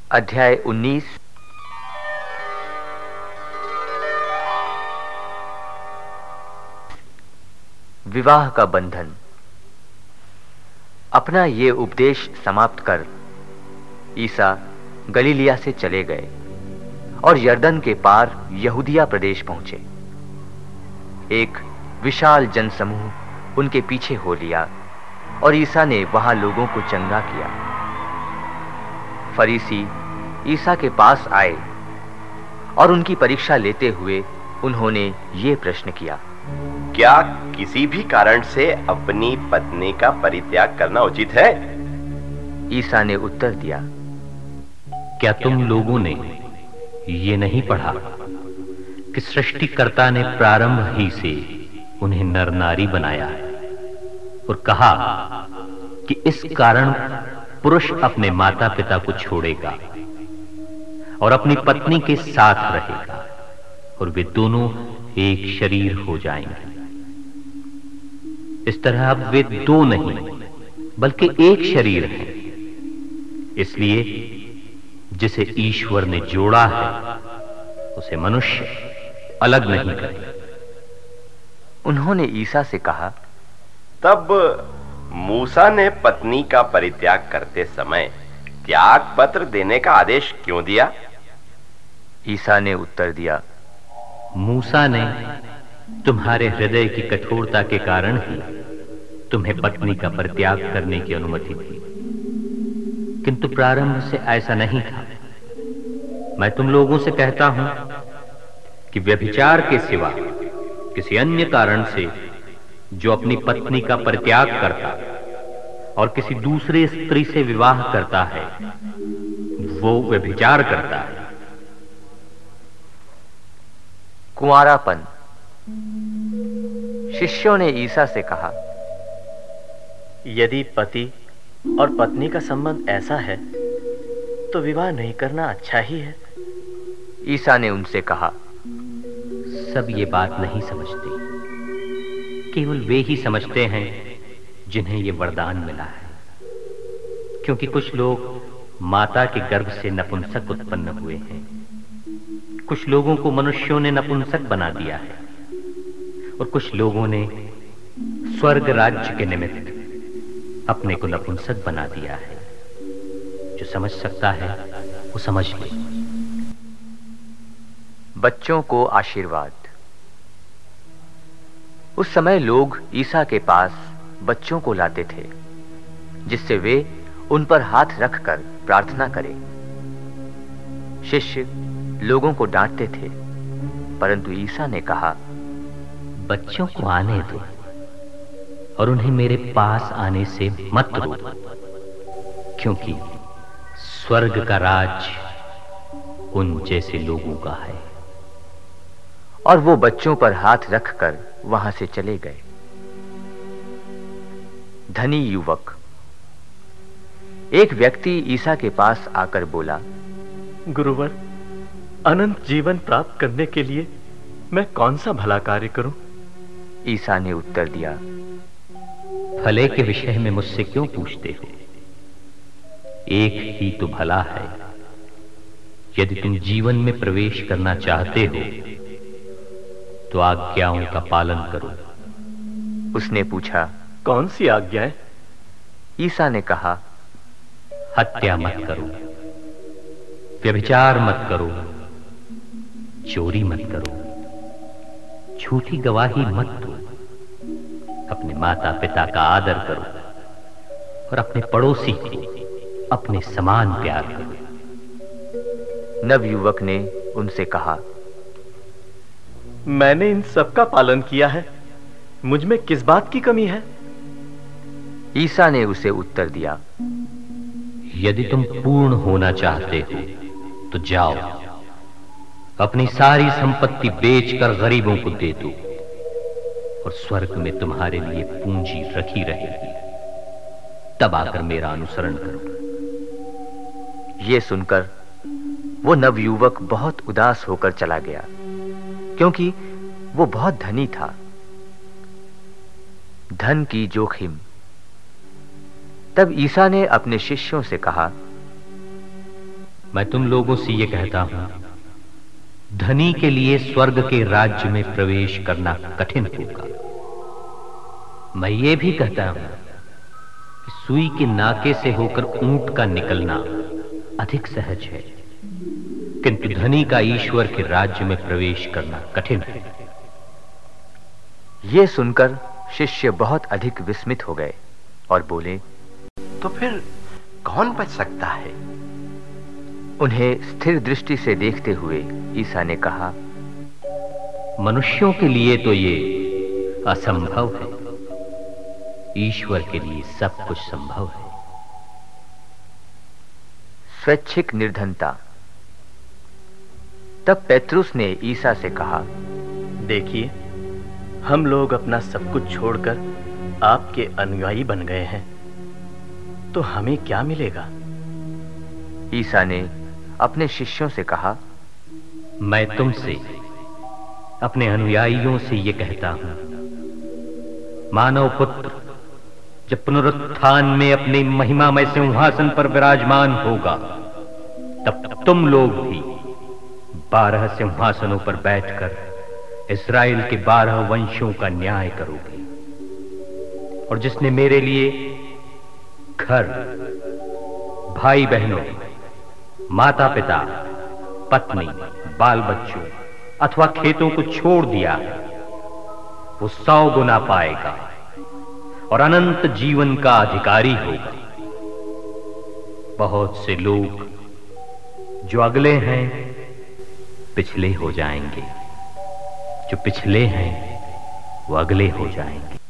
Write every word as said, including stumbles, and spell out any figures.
अध्याय उन्नीस। विवाह का बंधन। अपना ये उपदेश समाप्त कर ईसा गलीलिया से चले गए और यरदन के पार यहूदिया प्रदेश पहुंचे। एक विशाल जनसमूह उनके पीछे हो लिया और ईसा ने वहां लोगों को चंगा किया। फरीसी ईसा के पास आए और उनकी परीक्षा लेते हुए उन्होंने ये प्रश्न किया, क्या किसी भी कारण से अपनी पत्नी का परित्याग करना उचित है? ईसा ने उत्तर दिया, क्या तुम लोगों ने ये नहीं पढ़ा कि सृष्टिकर्ता ने प्रारंभ ही से उन्हें नर नारी बनाया और कहा कि इस कारण पुरुष अपने माता पिता को छोड़ेगा और अपनी पत्नी के साथ रहेगा और वे दोनों एक शरीर हो जाएंगे। इस तरह अब वे दो नहीं बल्कि एक शरीर हैं। इसलिए जिसे ईश्वर ने जोड़ा है उसे मनुष्य अलग नहीं करे। उन्होंने ईसा से कहा, तब मूसा ने पत्नी का परित्याग करते समय त्याग पत्र देने का आदेश क्यों दिया? ईसा ने उत्तर दिया, मूसा ने तुम्हारे हृदय की कठोरता के कारण ही तुम्हें पत्नी का परित्याग करने की अनुमति दी, किंतु प्रारंभ से ऐसा नहीं था। मैं तुम लोगों से कहता हूं कि व्यभिचार के सिवा किसी अन्य कारण से जो अपनी पत्नी का परित्याग करता और किसी दूसरे स्त्री से विवाह करता है वो व्यभिचार करता है। कुंवारापन। शिष्यों ने ईसा से कहा, यदि पति और पत्नी का संबंध ऐसा है तो विवाह नहीं करना अच्छा ही है। ईसा ने उनसे कहा, सब ये बात नहीं समझते, केवल वे ही समझते हैं जिन्हें ये वरदान मिला है। क्योंकि कुछ लोग माता के गर्भ से नपुंसक उत्पन्न हुए हैं, कुछ लोगों को मनुष्यों ने नपुंसक बना दिया है और कुछ लोगों ने स्वर्ग राज्य के निमित्त अपने को नपुंसक बना दिया है। जो समझ सकता है वो समझ ले। बच्चों को आशीर्वाद। उस समय लोग ईसा के पास बच्चों को लाते थे जिससे वे उन पर हाथ रखकर प्रार्थना करें। शिष्य लोगों को डांटते थे, परंतु ईसा ने कहा, बच्चों को आने दो और उन्हें मेरे पास आने से मत रोको, क्योंकि स्वर्ग का राज उन जैसे लोगों का है। और वो बच्चों पर हाथ रखकर वहां से चले गए। धनी युवक। एक व्यक्ति ईसा के पास आकर बोला, गुरुवर, अनंत जीवन प्राप्त करने के लिए मैं कौन सा भला कार्य करूं? ईसा ने उत्तर दिया, भले के विषय में मुझसे क्यों पूछते हो? एक ही तो भला है। यदि तुम जीवन में प्रवेश करना चाहते हो तो आज्ञाओं का पालन करो। उसने पूछा, कौन सी आज्ञाएं? ईसा ने कहा, हत्या मत करो, व्यभिचार मत करो, चोरी मत करो, झूठी गवाही मत दो, अपने माता पिता का आदर करो और अपने पड़ोसी को अपने समान प्यार करो। नवयुवक ने उनसे कहा, मैंने इन सब का पालन किया है, मुझ में किस बात की कमी है? ईसा ने उसे उत्तर दिया, यदि तुम पूर्ण होना चाहते हो तो जाओ, अपनी सारी संपत्ति बेचकर गरीबों को दे दो और स्वर्ग में तुम्हारे लिए पूंजी रखी रहेगी। तब आकर मेरा अनुसरण करो। ये सुनकर वो नवयुवक बहुत उदास होकर चला गया, क्योंकि वो बहुत धनी था। धन की जोखिम। तब ईसा ने अपने शिष्यों से कहा, मैं तुम लोगों से ये कहता हूं, धनी के लिए स्वर्ग के राज्य में प्रवेश करना कठिन होगा। मैं ये भी कहता हूं कि सुई के नाके से होकर ऊंट का निकलना अधिक सहज है, किंतु धनी का ईश्वर के राज्य में प्रवेश करना कठिन है। ये सुनकर शिष्य बहुत अधिक विस्मित हो गए और बोले, तो फिर कौन बच सकता है? उन्हें स्थिर दृष्टि से देखते हुए ईसा ने कहा, मनुष्यों के लिए तो ये असंभव है, ईश्वर के लिए सब कुछ संभव है। स्वैच्छिक निर्धनता। तब पेत्रुस ने ईसा से कहा, देखिए, हम लोग अपना सब कुछ छोड़कर आपके अनुयायी बन गए हैं, तो हमें क्या मिलेगा? ईसा ने अपने शिष्यों से कहा, मैं तुमसे, अपने अनुयायियों से ये कहता हूं, मानव पुत्र जब पुनरुत्थान में अपने महिमामय सिंहासन पर विराजमान होगा, तब तुम लोग भी बारह सिंहासनों पर बैठकर इस्राएल के बारह वंशों का न्याय करोगे। और जिसने मेरे लिए घर, भाई बहनों, माता पिता, पत्नी, बाल बच्चों अथवा खेतों को छोड़ दिया है, वो सौ गुना पाएगा और अनंत जीवन का अधिकारी होगा। बहुत से लोग जो अगले हैं पिछले हो जाएंगे, जो पिछले हैं वो अगले हो जाएंगे।